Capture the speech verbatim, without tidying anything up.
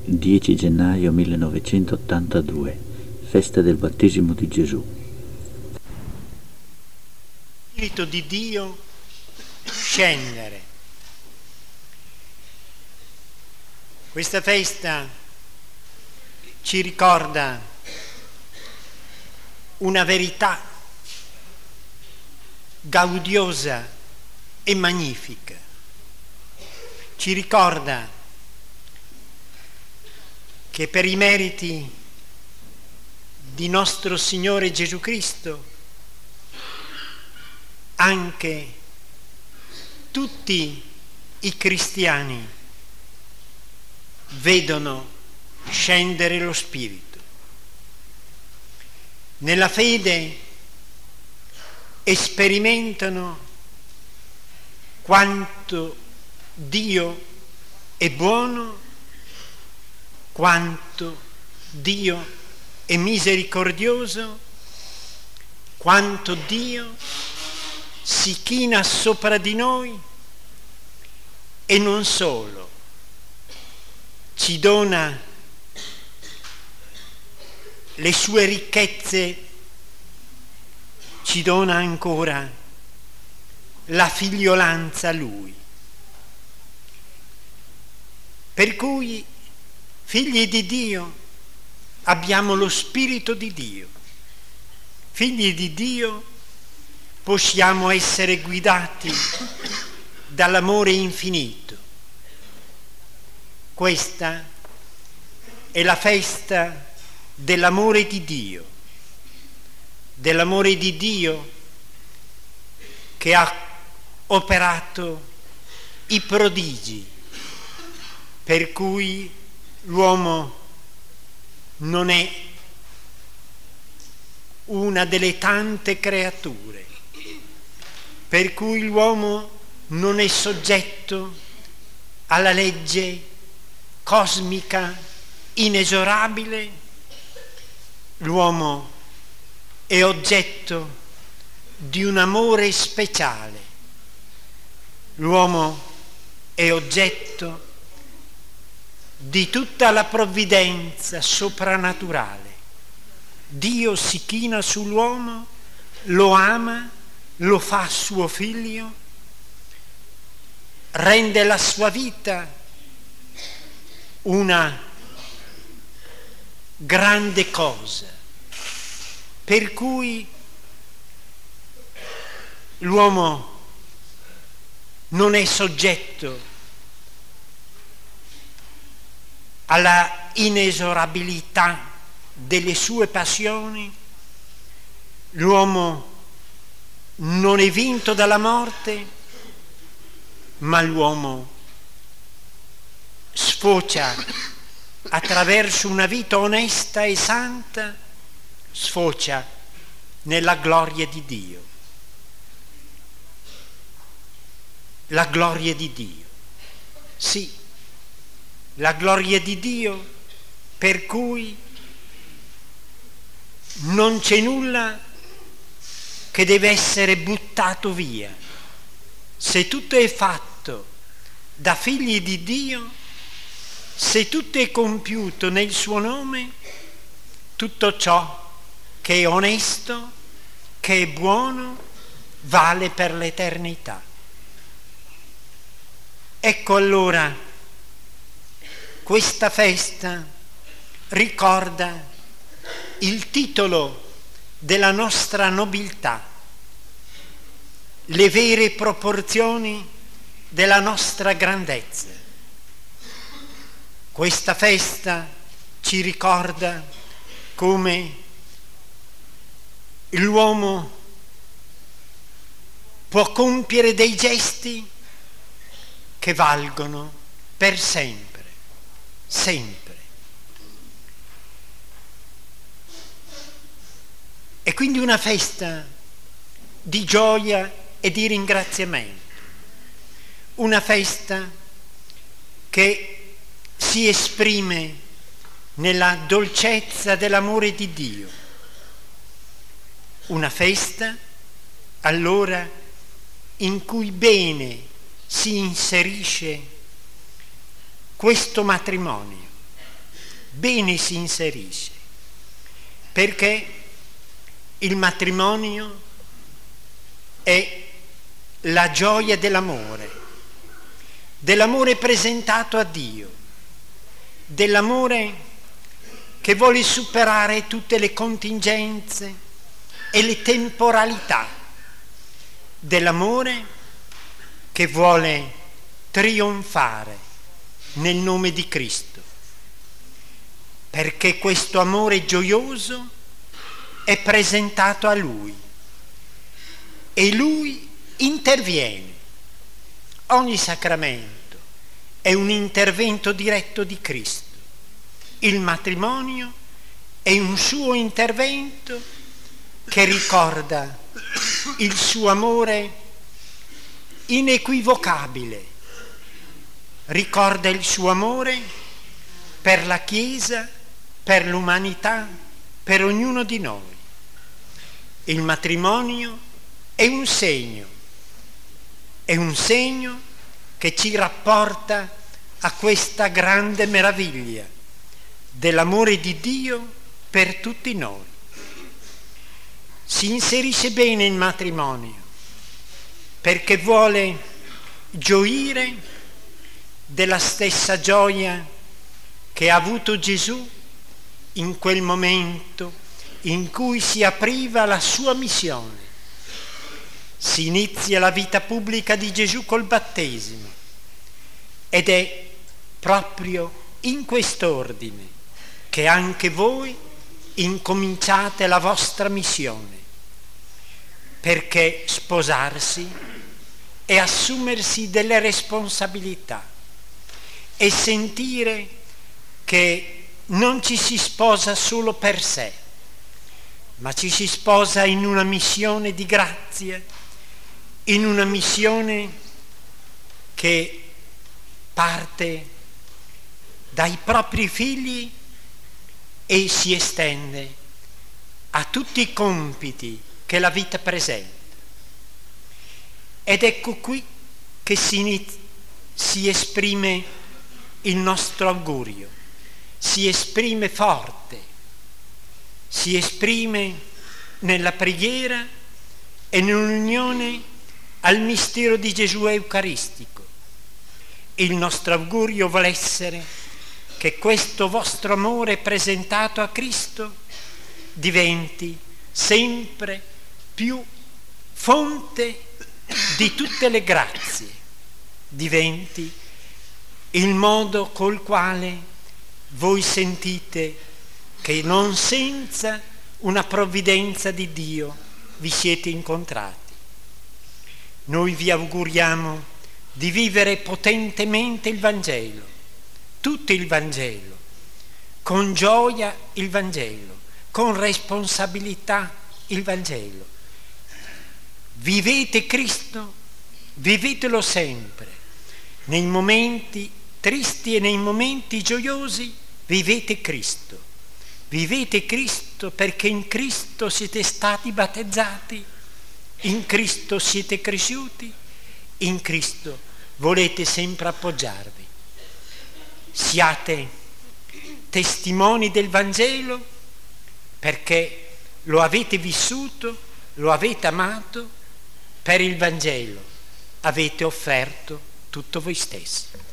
dieci gennaio millenovecentottantadue, festa del battesimo di Gesù. Spirito di Dio scendere. Questa festa ci ricorda una verità gaudiosa e magnifica. Ci ricorda che per i meriti di nostro Signore Gesù Cristo anche tutti i cristiani vedono scendere lo Spirito. Nella fede sperimentano quanto Dio è buono, quanto Dio è misericordioso, quanto Dio si china sopra di noi e non solo, ci dona le sue ricchezze, ci dona ancora la figliolanza a Lui. Per cui, figli di Dio, abbiamo lo Spirito di Dio. Figli di Dio, possiamo essere guidati dall'amore infinito. Questa è la festa dell'amore di Dio, dell'amore di Dio che ha operato i prodigi, per cui l'uomo non è una delle tante creature, per cui l'uomo non è soggetto alla legge cosmica inesorabile. L'uomo è oggetto di un amore speciale. L'uomo è oggetto di tutta la provvidenza soprannaturale. Dio si china sull'uomo, lo ama, lo fa suo figlio, rende la sua vita una grande cosa, per cui l'uomo non è soggetto alla inesorabilità delle sue passioni. L'uomo non è vinto dalla morte, ma l'uomo sfocia attraverso una vita onesta e santa, sfocia nella gloria di Dio. La gloria di Dio, sì, la gloria di Dio, per cui non c'è nulla che deve essere buttato via. Se tutto è fatto da figli di Dio, se tutto è compiuto nel suo nome, tutto ciò che è onesto, che è buono, vale per l'eternità. Ecco allora, questa festa ricorda il titolo della nostra nobiltà, le vere proporzioni della nostra grandezza. Questa festa ci ricorda come l'uomo può compiere dei gesti che valgono per sempre, sempre. E quindi una festa di gioia e di ringraziamento, una festa che si esprime nella dolcezza dell'amore di Dio, una festa allora in cui bene si inserisce questo matrimonio, bene si inserisce, perché il matrimonio è la gioia dell'amore, dell'amore presentato a Dio, dell'amore che vuole superare tutte le contingenze e le temporalità, dell'amore che vuole trionfare nel nome di Cristo, perché questo amore gioioso è presentato a Lui e Lui interviene. Ogni sacramento è un intervento diretto di Cristo. Il matrimonio è un suo intervento che ricorda il suo amore inequivocabile, ricorda il suo amore per la Chiesa, per l'umanità, per ognuno di noi. Il matrimonio è un segno, è un segno che ci rapporta a questa grande meraviglia dell'amore di Dio per tutti noi. Si inserisce bene il matrimonio perché vuole gioire della stessa gioia che ha avuto Gesù in quel momento in cui si apriva la sua missione. Si inizia la vita pubblica di Gesù col battesimo ed è proprio in quest'ordine che anche voi incominciate la vostra missione, perché sposarsi è assumersi delle responsabilità e sentire che non ci si sposa solo per sé, ma ci si sposa in una missione di grazia, in una missione che parte dai propri figli e si estende a tutti i compiti che la vita presenta. Ed ecco qui che si, iniz- si esprime il nostro augurio, si esprime forte, si esprime nella preghiera e nell'unione al mistero di Gesù eucaristico. Il nostro augurio vuole essere che questo vostro amore presentato a Cristo diventi sempre più fonte di tutte le grazie, diventi il modo col quale voi sentite che non senza una provvidenza di Dio vi siete incontrati. Noi vi auguriamo di vivere potentemente il Vangelo, tutto il Vangelo, con gioia il Vangelo, con responsabilità il Vangelo. Vivete Cristo, vivetelo sempre, nei momenti tristi e nei momenti gioiosi vivete Cristo. Vivete Cristo perché in Cristo siete stati battezzati, in Cristo siete cresciuti, in Cristo volete sempre appoggiarvi. Siate testimoni del Vangelo perché lo avete vissuto, lo avete amato, per il Vangelo avete offerto tutto voi stessi.